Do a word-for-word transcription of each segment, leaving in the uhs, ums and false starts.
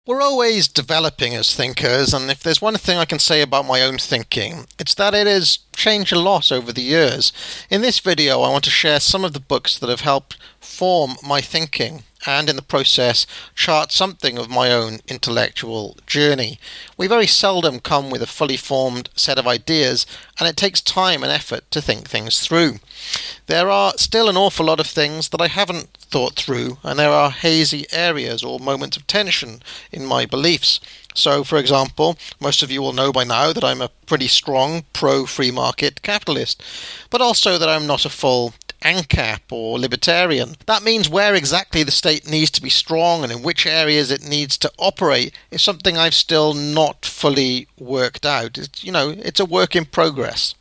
We're always developing as thinkers, and if there's one thing I can say about my own thinking, it's that it has changed a lot over the years. In this video, I want to share some of the books that have helped form my thinking, and in the process, chart something of my own intellectual journey. We very seldom come with a fully formed set of ideas, and it takes time and effort to think things through. There are still an awful lot of things that I haven't thought through, and there are hazy areas or moments of tension in my beliefs. So, for example, most of you will know by now that I'm a pretty strong pro-free market capitalist, but also that I'm not a full ANCAP or libertarian. That means where exactly the state needs to be strong and in which areas it needs to operate is something I've still not fully worked out. It's, you know, it's a work in progress.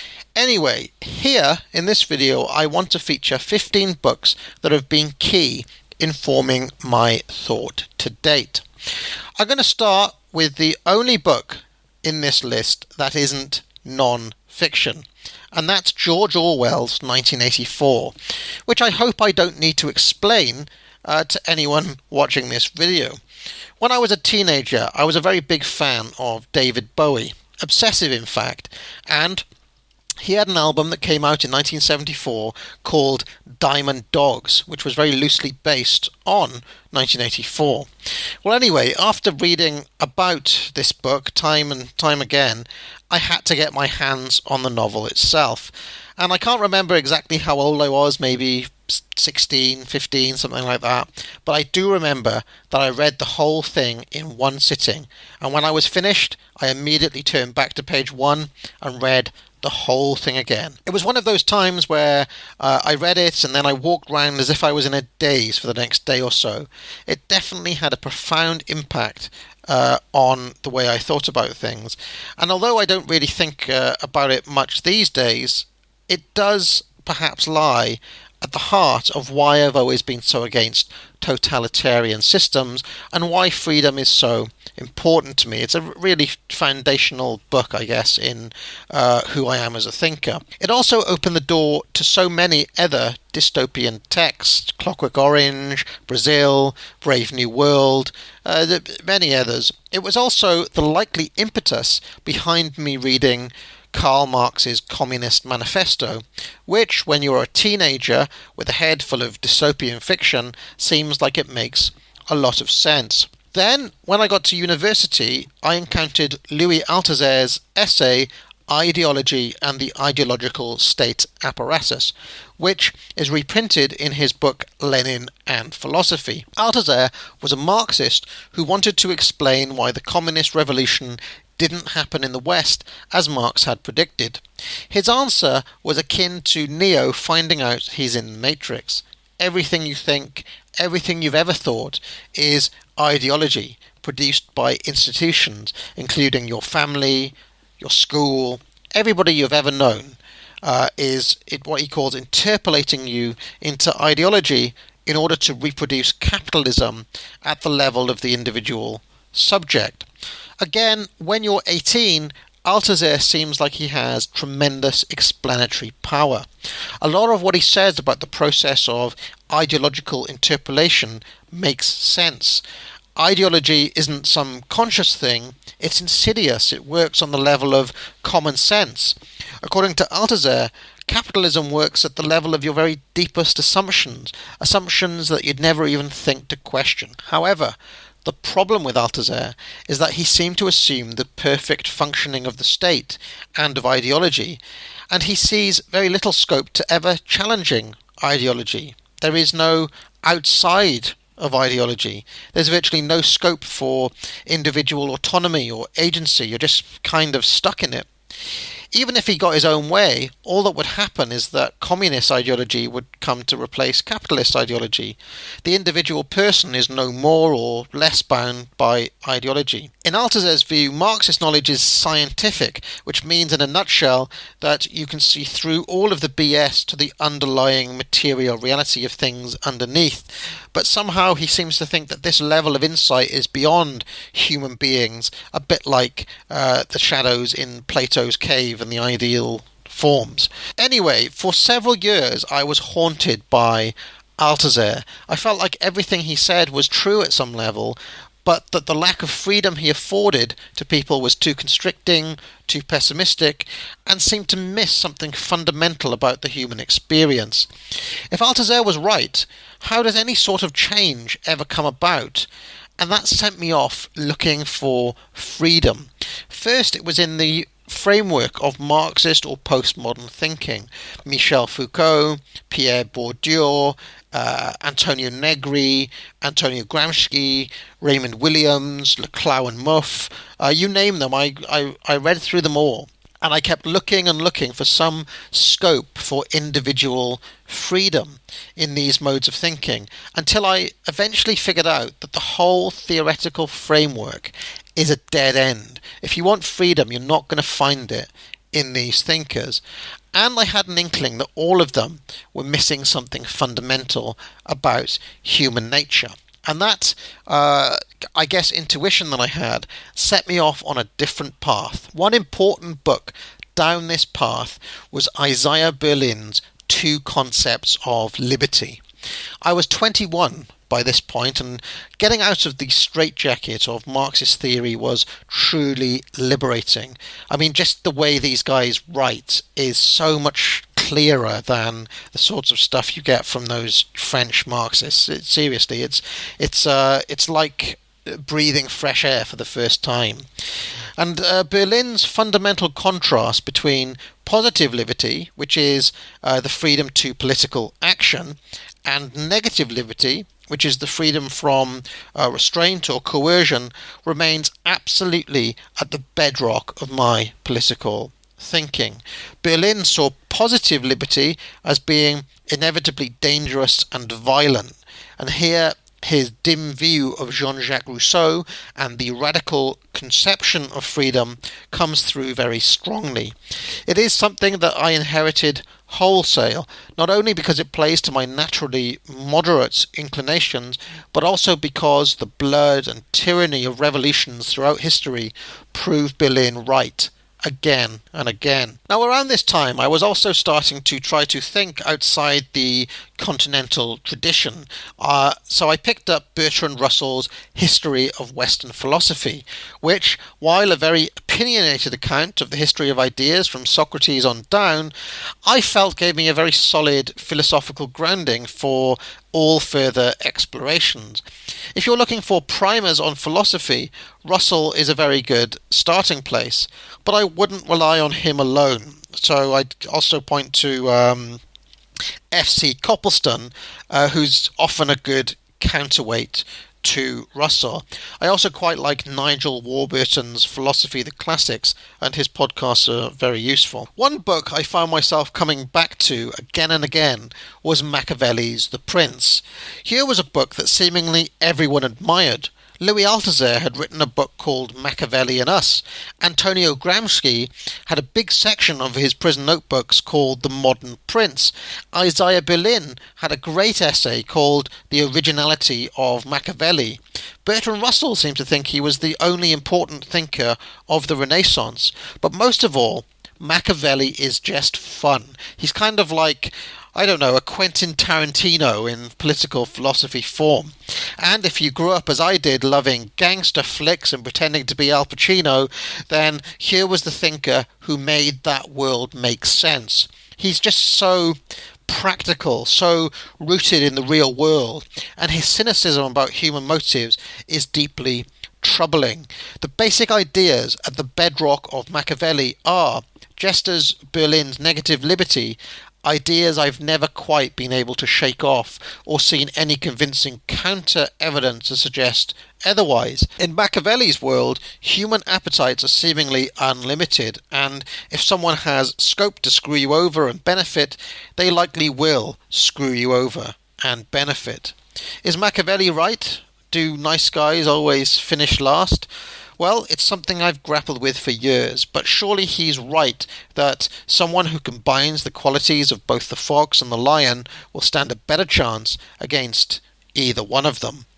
Anyway, here in this video I want to feature fifteen books that have been key in forming my thought to date. I'm going to start with the only book in this list that isn't non-fiction, and that's George Orwell's nineteen eighty-four, which I hope I don't need to explain uh, to anyone watching this video. When I was a teenager, I was a very big fan of David Bowie, obsessive in fact, and he had an album that came out in nineteen seventy-four called Diamond Dogs, which was very loosely based on nineteen eighty-four. Well, anyway, after reading about this book time and time again, I had to get my hands on the novel itself. And I can't remember exactly how old I was, maybe sixteen, fifteen, something like that. But I do remember that I read the whole thing in one sitting. And when I was finished, I immediately turned back to page one and read the whole thing again. It was one of those times where uh, I read it and then I walked around as if I was in a daze for the next day or so. It definitely had a profound impact uh, on the way I thought about things. And although I don't really think uh, about it much these days, it does perhaps lie at the heart of why I've always been so against totalitarian systems and why freedom is so important to me. It's a really foundational book, I guess, in uh, who I am as a thinker. It also opened the door to so many other dystopian texts: Clockwork Orange, Brazil, Brave New World, uh, many others. It was also the likely impetus behind me reading Karl Marx's Communist Manifesto, which, when you're a teenager with a head full of dystopian fiction, seems like it makes a lot of sense. Then, when I got to university, I encountered Louis Althusser's essay Ideology and the Ideological State Apparatus, which is reprinted in his book Lenin and Philosophy. Althusser was a Marxist who wanted to explain why the communist revolution didn't happen in the West as Marx had predicted. His answer was akin to Neo finding out he's in the Matrix. Everything you think, everything you've ever thought, is ideology produced by institutions, including your family, your school, everybody you've ever known, uh, is it, what he calls interpolating you into ideology in order to reproduce capitalism at the level of the individual subject. Again, when you're eighteen, Althusser seems like he has tremendous explanatory power. A lot of what he says about the process of ideological interpolation makes sense. Ideology isn't some conscious thing, it's insidious, it works on the level of common sense. According to Althusser, capitalism works at the level of your very deepest assumptions, assumptions that you'd never even think to question. However, the problem with Althusser is that he seemed to assume the perfect functioning of the state and of ideology, and he sees very little scope to ever challenging ideology. There is no outside of ideology. There's virtually no scope for individual autonomy or agency. You're just kind of stuck in it. Even if he got his own way, all that would happen is that communist ideology would come to replace capitalist ideology. The individual person is no more or less bound by ideology. In Althusser's view, Marxist knowledge is scientific, which means in a nutshell that you can see through all of the B S to the underlying material reality of things underneath. But somehow he seems to think that this level of insight is beyond human beings, a bit like uh, the shadows in Plato's cave and the ideal forms. Anyway, for several years I was haunted by Althusser. I felt like everything he said was true at some level, but that the lack of freedom he afforded to people was too constricting, too pessimistic, and seemed to miss something fundamental about the human experience. If Althusser was right, how does any sort of change ever come about? And that sent me off looking for freedom. First, it was in the framework of Marxist or postmodern thinking. Michel Foucault, Pierre Bourdieu, uh, Antonio Negri, Antonio Gramsci, Raymond Williams, Laclau and Mouffe, uh, you name them, I, I, I read through them all. And I kept looking and looking for some scope for individual freedom in these modes of thinking, until I eventually figured out that the whole theoretical framework is a dead end. If you want freedom, you're not going to find it in these thinkers. And I had an inkling that all of them were missing something fundamental about human nature. And that, uh, I guess, intuition that I had set me off on a different path. One important book down this path was Isaiah Berlin's Two Concepts of Liberty. I was twenty-one by this point, and getting out of the straitjacket of Marxist theory was truly liberating. I mean, just the way these guys write is so much clearer than the sorts of stuff you get from those French Marxists. It, seriously, it's it's uh, it's like breathing fresh air for the first time. And uh, Berlin's fundamental contrast between positive liberty, which is uh, the freedom to political action, and negative liberty, which is the freedom from uh, restraint or coercion, remains absolutely at the bedrock of my political thinking. Berlin saw positive liberty as being inevitably dangerous and violent, and here his dim view of Jean-Jacques Rousseau and the radical conception of freedom comes through very strongly. It is something that I inherited wholesale, not only because it plays to my naturally moderate inclinations, but also because the blood and tyranny of revolutions throughout history prove Berlin right again and again. Now, around this time, I was also starting to try to think outside the continental tradition, uh, so I picked up Bertrand Russell's History of Western Philosophy, which, while a very opinionated account of the history of ideas from Socrates on down, I felt gave me a very solid philosophical grounding for all further explorations. If you're looking for primers on philosophy, Russell is a very good starting place, but I wouldn't rely on him alone. So I'd also point to um, F C Copleston, uh, who's often a good counterweight to Russell. I also quite like Nigel Warburton's Philosophy the Classics, and his podcasts are very useful. One book I found myself coming back to again and again was Machiavelli's The Prince. Here was a book that seemingly everyone admired. Louis Althusser had written a book called Machiavelli and Us. Antonio Gramsci had a big section of his prison notebooks called The Modern Prince. Isaiah Berlin had a great essay called The Originality of Machiavelli. Bertrand Russell seemed to think he was the only important thinker of the Renaissance. But most of all, Machiavelli is just fun. He's kind of like, I don't know, a Quentin Tarantino in political philosophy form. And if you grew up as I did, loving gangster flicks and pretending to be Al Pacino, then here was the thinker who made that world make sense. He's just so practical, so rooted in the real world, and his cynicism about human motives is deeply troubling. The basic ideas at the bedrock of Machiavelli are, just as Berlin's negative liberty, ideas I've never quite been able to shake off or seen any convincing counter-evidence to suggest otherwise. In Machiavelli's world, human appetites are seemingly unlimited, and if someone has scope to screw you over and benefit, they likely will screw you over and benefit. Is Machiavelli right? Do nice guys always finish last? Well, it's something I've grappled with for years, but surely he's right that someone who combines the qualities of both the fox and the lion will stand a better chance against either one of them.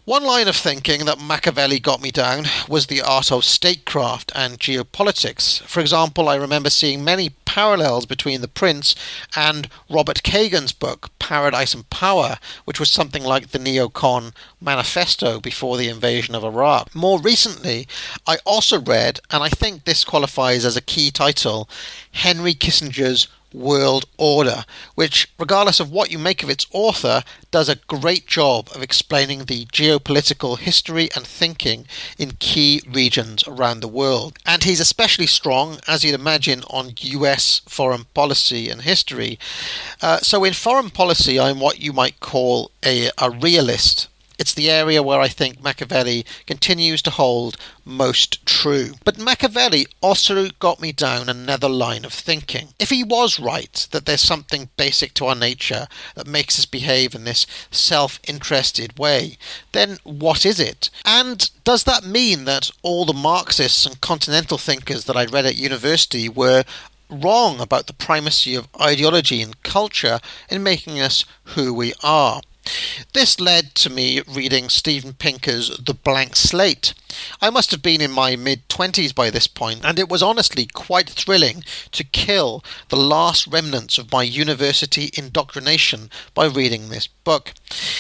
One line of thinking that Machiavelli got me down was the art of statecraft and geopolitics. For example, I remember seeing many parallels between The Prince and Robert Kagan's book, Paradise and Power, which was something like the neocon manifesto before the invasion of Iraq. More recently, I also read, and I think this qualifies as a key title, Henry Kissinger's World Order, which, regardless of what you make of its author, does a great job of explaining the geopolitical history and thinking in key regions around the world. And he's especially strong, as you'd imagine, on U S foreign policy and history. Uh, so in foreign policy, I'm what you might call a, a realist. It's the area where I think Machiavelli continues to hold most true. But Machiavelli also got me down another line of thinking. If he was right that there's something basic to our nature that makes us behave in this self-interested way, then what is it? And does that mean that all the Marxists and continental thinkers that I read at university were wrong about the primacy of ideology and culture in making us who we are? This led to me reading Steven Pinker's The Blank Slate. I must have been in my mid-twenties by this point, and it was honestly quite thrilling to kill the last remnants of my university indoctrination by reading this book.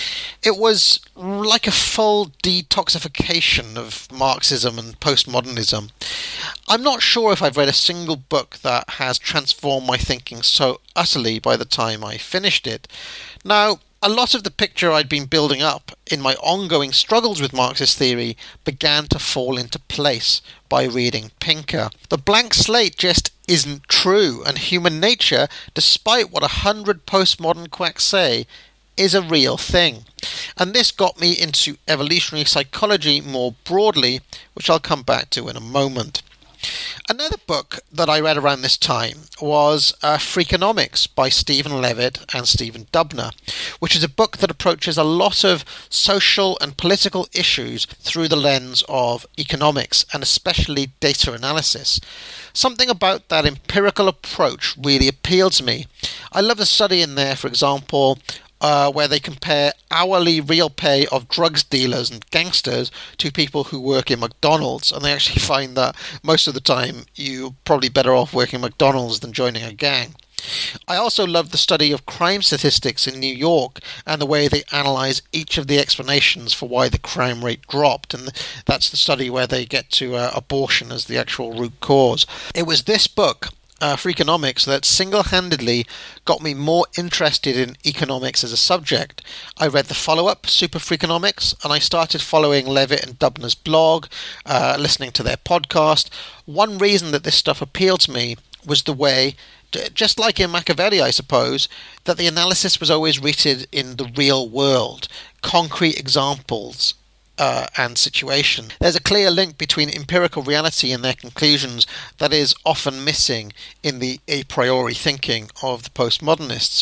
It was like a full detoxification of Marxism and postmodernism. I'm not sure if I've read a single book that has transformed my thinking so utterly by the time I finished it. Now, a lot of the picture I'd been building up in my ongoing struggles with Marxist theory began to fall into place by reading Pinker. The blank slate just isn't true, and human nature, despite what a hundred postmodern quacks say, is a real thing. And this got me into evolutionary psychology more broadly, which I'll come back to in a moment. Another book that I read around this time was uh, Freakonomics by Stephen Levitt and Stephen Dubner, which is a book that approaches a lot of social and political issues through the lens of economics and especially data analysis. Something about that empirical approach really appealed to me. I love the study in there, for example, Uh, where they compare hourly real pay of drugs dealers and gangsters to people who work in McDonald's, and they actually find that most of the time you're probably better off working at McDonald's than joining a gang. I also love the study of crime statistics in New York and the way they analyse each of the explanations for why the crime rate dropped, and that's the study where they get to uh, abortion as the actual root cause. It was this book, Uh, Freakonomics, that single-handedly got me more interested in economics as a subject. I read the follow-up, Super Freakonomics, and I started following Levitt and Dubner's blog, uh, listening to their podcast. One reason that this stuff appealed to me was the way, just like in Machiavelli, I suppose, that the analysis was always rooted in the real world, concrete examples, Uh, and situation. There's a clear link between empirical reality and their conclusions that is often missing in the a priori thinking of the postmodernists.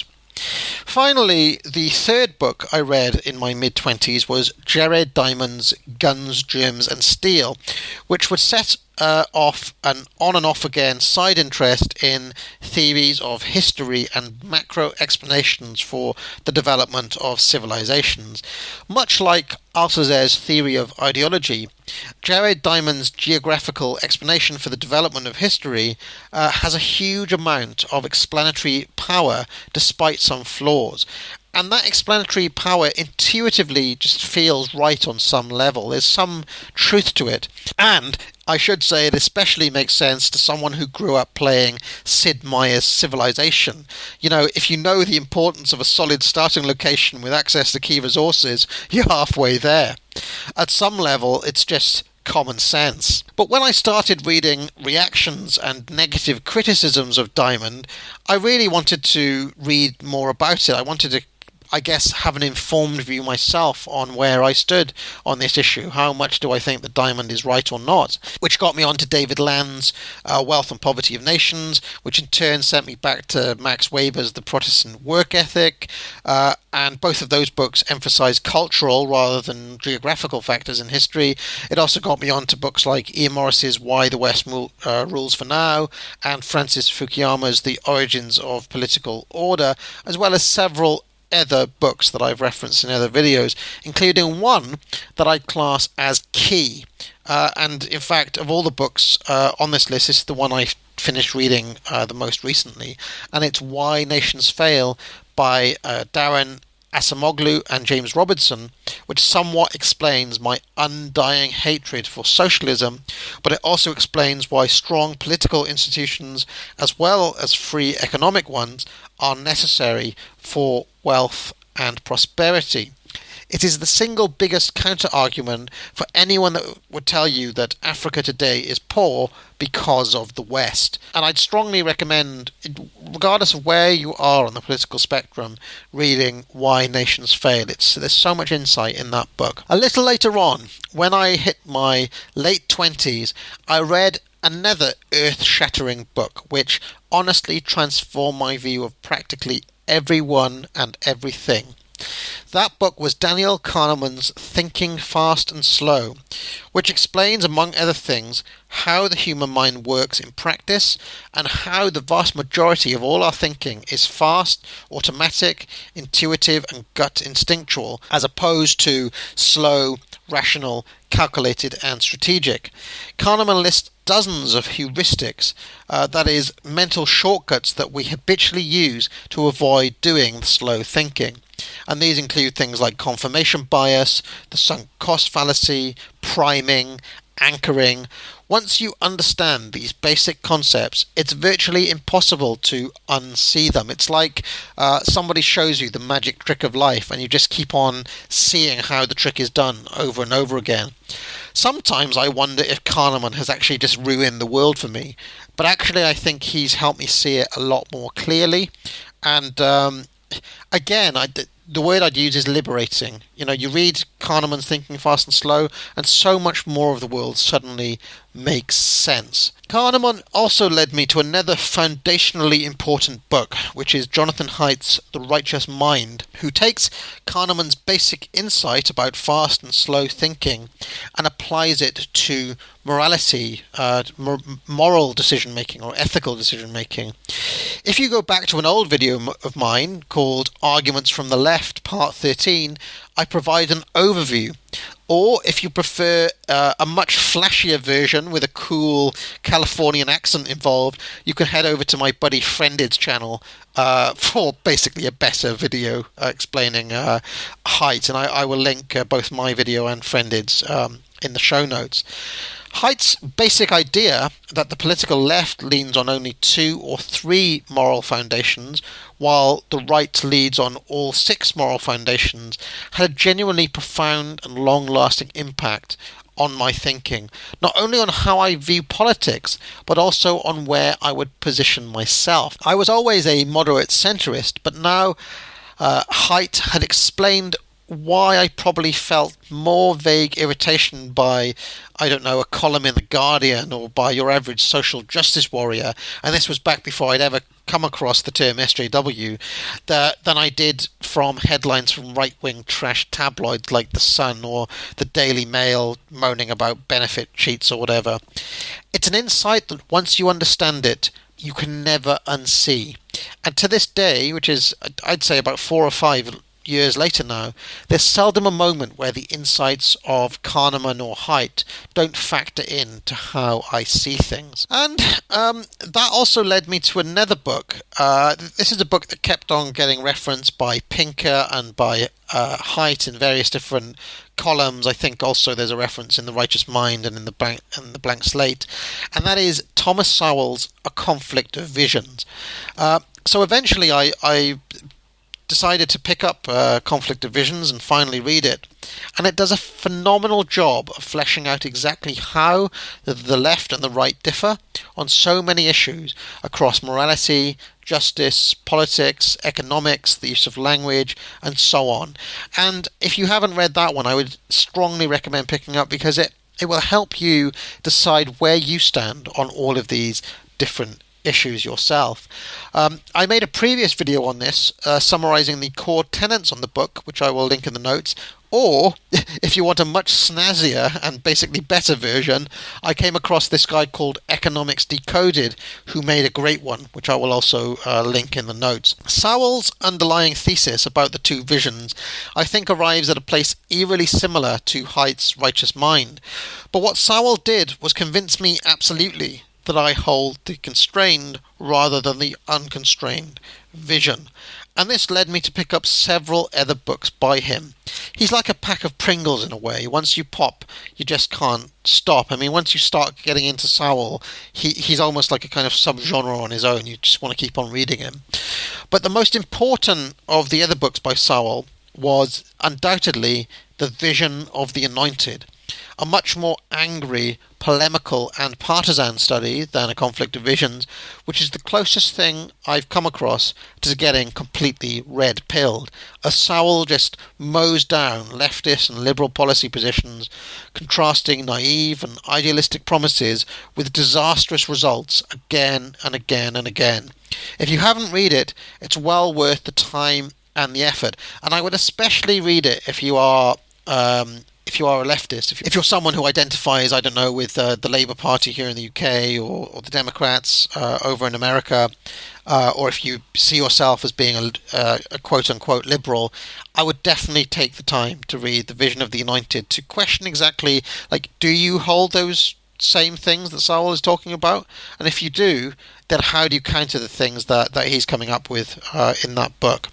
Finally, the third book I read in my mid-twenties was Jared Diamond's Guns, Germs and Steel, which would set uh, off an on and off again side interest in theories of history and macro explanations for the development of civilizations. Much like Althusser's theory of ideology, Jared Diamond's geographical explanation for the development of history uh, has a huge amount of explanatory power despite some flaws. And that explanatory power intuitively just feels right on some level. There's some truth to it. And I should say it especially makes sense to someone who grew up playing Sid Meier's Civilization. You know, if you know the importance of a solid starting location with access to key resources, you're halfway there. At some level, it's just common sense. But when I started reading reactions and negative criticisms of Diamond, I really wanted to read more about it. I wanted to, I guess, have an informed view myself on where I stood on this issue. How much do I think that Diamond is right or not? Which got me on to David Land's uh, Wealth and Poverty of Nations, which in turn sent me back to Max Weber's The Protestant Work Ethic, uh, and both of those books emphasize cultural rather than geographical factors in history. It also got me on to books like Ian Morris's Why the West Mo- uh, Rules for Now, and Francis Fukuyama's The Origins of Political Order, as well as several other books that I've referenced in other videos, including one that I class as key. Uh, and in fact, of all the books uh, on this list, this is the one I finished reading uh, the most recently, and it's Why Nations Fail by uh, Daron Acemoglu and James Robertson, which somewhat explains my undying hatred for socialism, but it also explains why strong political institutions, as well as free economic ones, are necessary for wealth and prosperity. It is the single biggest counter-argument for anyone that would tell you that Africa today is poor because of the West. And I'd strongly recommend, regardless of where you are on the political spectrum, reading Why Nations Fail. It's, there's so much insight in that book. A little later on, when I hit my late twenties, I read another earth-shattering book, which honestly transformed my view of practically everyone and everything. That book was Daniel Kahneman's Thinking Fast and Slow, which explains, among other things, how the human mind works in practice and how the vast majority of all our thinking is fast, automatic, intuitive and gut instinctual, as opposed to slow, rational, calculated and strategic. Kahneman lists dozens of heuristics, uh, that is, mental shortcuts that we habitually use to avoid doing the slow thinking. And these include things like confirmation bias, the sunk cost fallacy, priming, anchoring. Once you understand these basic concepts, it's virtually impossible to unsee them. It's like uh, somebody shows you the magic trick of life and you just keep on seeing how the trick is done over and over again. Sometimes I wonder if Kahneman has actually just ruined the world for me, but actually I think he's helped me see it a lot more clearly. And um, again, I, the word I'd use is liberating. You know, you read Kahneman's Thinking Fast and Slow, and so much more of the world suddenly makes sense. Kahneman also led me to another foundationally important book, which is Jonathan Haidt's The Righteous Mind, who takes Kahneman's basic insight about fast and slow thinking and applies it to morality, uh, mor- moral decision-making or ethical decision-making. If you go back to an old video of mine called Arguments from the Left, Part thirteen, I provide an overview. Or if you prefer uh, a much flashier version with a cool Californian accent involved, you can head over to my buddy Friended's channel uh, for basically a better video uh, explaining uh, Haidt. And I, I will link uh, both my video and Friended's um, in the show notes. Haidt's basic idea that the political left leans on only two or three moral foundations, while the right leads on all six moral foundations, had a genuinely profound and long-lasting impact on my thinking, not only on how I view politics, but also on where I would position myself. I was always a moderate centrist, but now uh, Haidt had explained why I probably felt more vague irritation by, I don't know, a column in The Guardian or by your average social justice warrior, and this was back before I'd ever come across the term S J W, that, than I did from headlines from right-wing trash tabloids like The Sun or the Daily Mail moaning about benefit cheats or whatever. It's an insight that once you understand it, you can never unsee. And to this day, which is, I'd say about four or five years later now, there's seldom a moment where the insights of Kahneman or Haidt don't factor in to how I see things. And um, that also led me to another book. Uh, this is a book that kept on getting referenced by Pinker and by uh, Haidt in various different columns. I think also there's a reference in The Righteous Mind and in the Blank, and the Blank Slate, and that is Thomas Sowell's A Conflict of Visions. Uh, so eventually I, I decided to pick up uh, Conflict of Visions and finally read it. And it does a phenomenal job of fleshing out exactly how the, the left and the right differ on so many issues across morality, justice, politics, economics, the use of language, and so on. And if you haven't read that one, I would strongly recommend picking up, because it, it will help you decide where you stand on all of these different issues yourself. Um, I made a previous video on this, uh, summarizing the core tenets on the book, which I will link in the notes. Or, if you want a much snazzier and basically better version, I came across this guy called Economics Decoded, who made a great one, which I will also uh, link in the notes. Sowell's underlying thesis about the two visions, I think, arrives at a place eerily similar to Haidt's Righteous Mind. But what Sowell did was convince me absolutely that I hold the constrained rather than the unconstrained vision. And this led me to pick up several other books by him. He's like a pack of Pringles in a way. Once you pop, you just can't stop. I mean, once you start getting into Sowell, he, he's almost like a kind of subgenre on his own. You just want to keep on reading him. But the most important of the other books by Sowell was undoubtedly The Vision of the Anointed, a much more angry, polemical and partisan study than A Conflict of Visions, which is the closest thing I've come across to getting completely red-pilled, as Sowell just mows down leftist and liberal policy positions, contrasting naive and idealistic promises with disastrous results again and again and again. If you haven't read it, it's well worth the time and the effort, and I would especially read it if you are um, if you are a leftist, if you're someone who identifies, I don't know, with uh, the Labour Party here in the U K or, or the Democrats uh, over in America, uh, or if you see yourself as being a, uh, a quote-unquote liberal, I would definitely take the time to read The Vision of the Anointed to question exactly, like, do you hold those same things that Sowell is talking about? And if you do, then how do you counter the things that, that he's coming up with uh, in that book?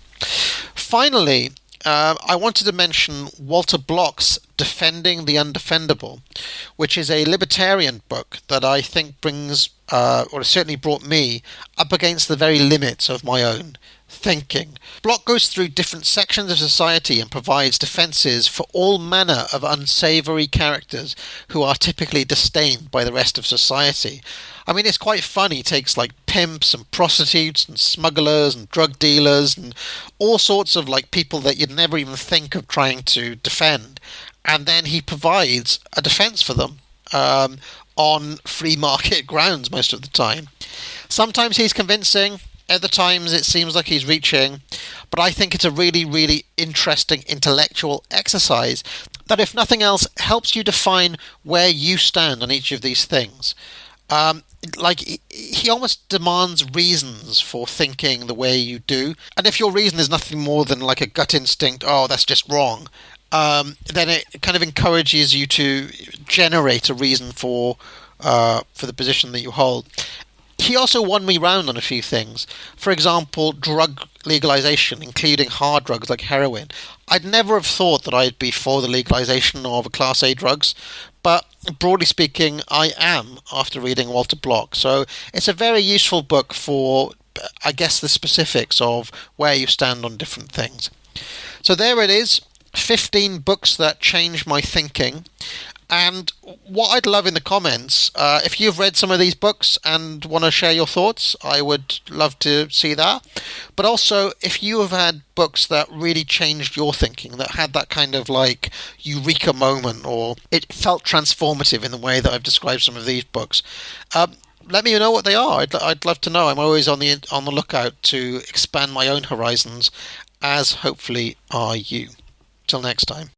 Finally, Uh, I wanted to mention Walter Block's Defending the Undefendable, which is a libertarian book that I think brings, uh, or certainly brought me, up against the very limits of my own thinking. Block goes through different sections of society and provides defences for all manner of unsavoury characters who are typically disdained by the rest of society. I mean, it's quite funny. He takes like pimps and prostitutes and smugglers and drug dealers and all sorts of like people that you'd never even think of trying to defend, and then he provides a defence for them um, on free market grounds most of the time. Sometimes he's convincing, other times it seems like he's reaching, but I think it's a really, really interesting intellectual exercise that, if nothing else, helps you define where you stand on each of these things. Um, like, he almost demands reasons for thinking the way you do, and if your reason is nothing more than like a gut instinct, oh, that's just wrong, um, then it kind of encourages you to generate a reason for uh, for the position that you hold. He also won me round on a few things. For example, drug legalization, including hard drugs like heroin. I'd never have thought that I'd be for the legalization of Class A drugs, but broadly speaking, I am after reading Walter Block. So it's a very useful book for, I guess, the specifics of where you stand on different things. So there it is, fifteen books that changed my thinking. And what I'd love in the comments, uh, if you've read some of these books and want to share your thoughts, I would love to see that. But also, if you have had books that really changed your thinking, that had that kind of like eureka moment, or it felt transformative in the way that I've described some of these books, um, let me know what they are. I'd, I'd love to know. I'm always on the on the lookout to expand my own horizons, as hopefully are you. Till next time.